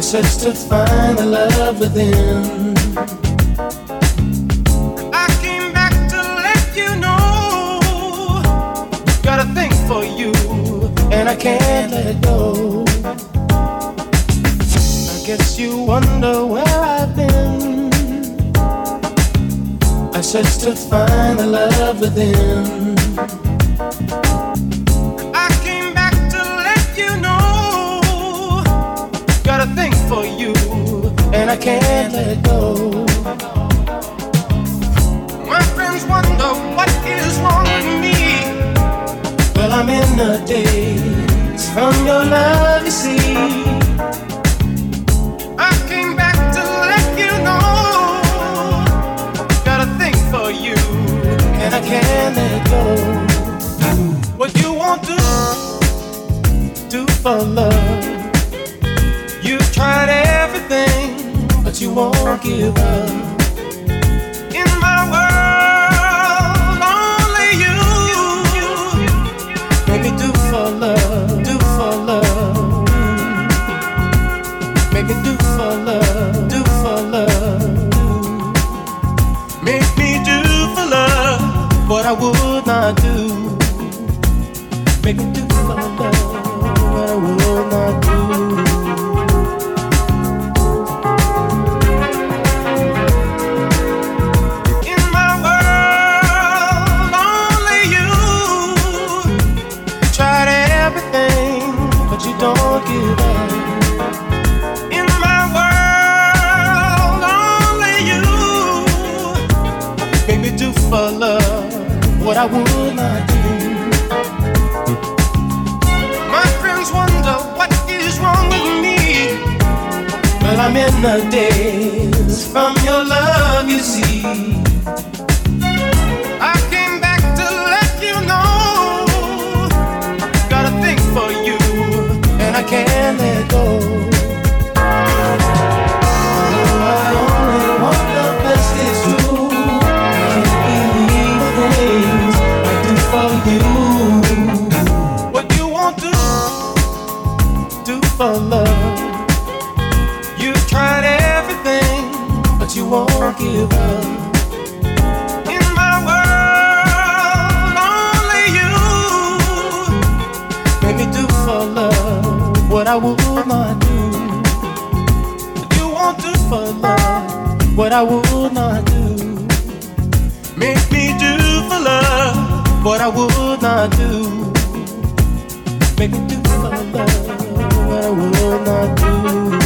search to find the love within. I came back to let you know, got a thing for you, and I can't let it go. I guess you wonder where I've been. I search to find the love within. I came back to let you know, got a thing for you, and I can't let it go. My friends wonder what is wrong with me. Well, I'm in the daze from your love, you see. I came back to let you know, got a thing for you, and I can't let it go. What you want to do for love? You've tried everything, but you won't give up. In my world, only you. Make me do for love, do for love. Make me do for love, do for love. Make me do for love what I would not do. Make me do for love what I would not do. In my world, only you. You tried everything, but you don't give up. In my world, only you. Make me do for love what I would not do. Wonder what is wrong with me. Well, I'm in the daze from your love, you see. I came back to let you know, got a thing for you, and I can't let go. I only want the best, it's true. Can't believe the things I do for you. For love, you've tried everything, but you won't give up. In my world, only you. Make me do for love what I would not do. You won't do for love what I would not do. Make me do for love what I would not do. Make me do for love what I will not do.